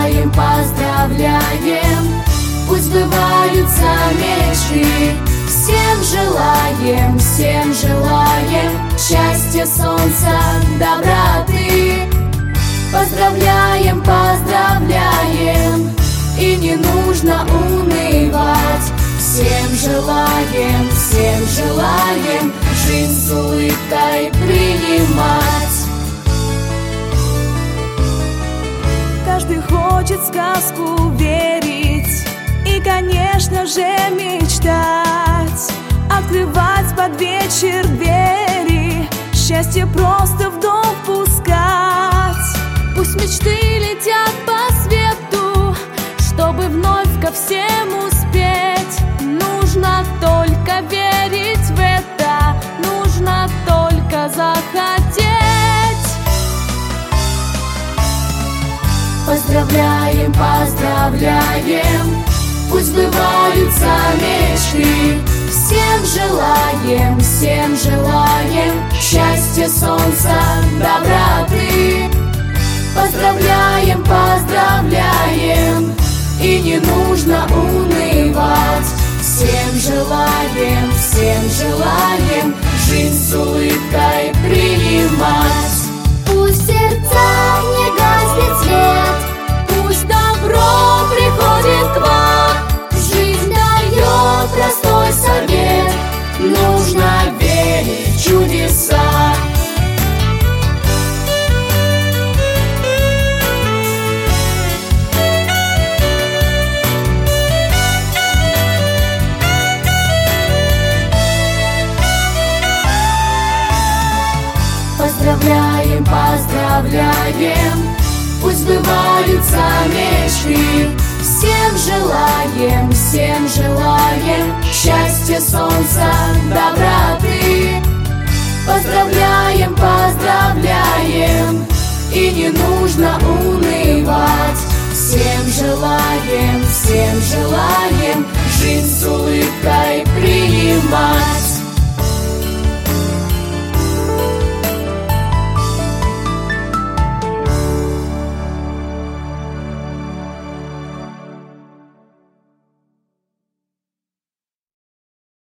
Поздравляем, поздравляем, пусть сбываются мечты. Всем желаем счастья, солнца, доброты. Поздравляем, поздравляем, и не нужно унывать. Всем желаем жизнь с улыбкой принимать. Каждый хочет в сказку верить и, конечно же, мечтать, открывать под вечер двери, счастье просто в дом впускать. Пусть мечты летят по свету, чтобы вновь ко всем успеть. Нужно только верить в это, нужно только захотеть. Поздравляем, поздравляем, пусть сбываются мечты. Всем желаем счастья, солнца, доброты. Поздравляем, поздравляем, и не нужно унывать. Всем желаем жизнь с улыбкой принимать. Пусть сердца не гаснет свет, пусть добро приходит к вам. Жизнь дает простой совет, нужно верить в чудеса. Поздравляем, поздравляем, пусть сбываются мечты. Всем желаем счастья, солнца, доброты. Поздравляем, поздравляем, и не нужно унывать. Всем желаем